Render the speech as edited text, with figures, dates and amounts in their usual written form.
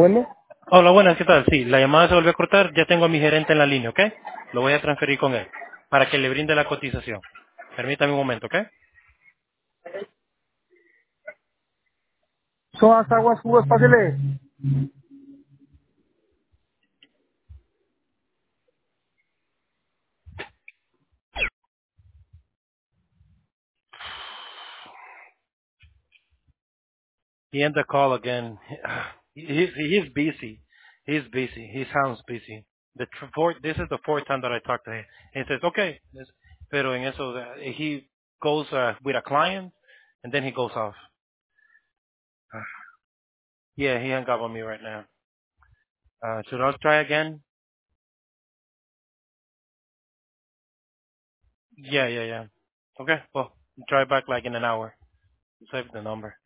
Bueno, Hola, buenas, ¿qué tal? Sí, la llamada se volvió a cortar, ya tengo a mi gerente en la línea, ¿ok? Lo voy a transferir con él para que le brinde la cotización. Permítame un momento, ¿ok? son las aguas cubas fáciles. He ended the call again. He's busy. He's busy. He sounds busy. This is the fourth time that I talked to him. He says, okay. Pero en eso, he goes with a client, and then he goes off. Yeah, he hung up on me right now. Should I try again? Yeah. Okay, well, try back like in an hour. Save the number.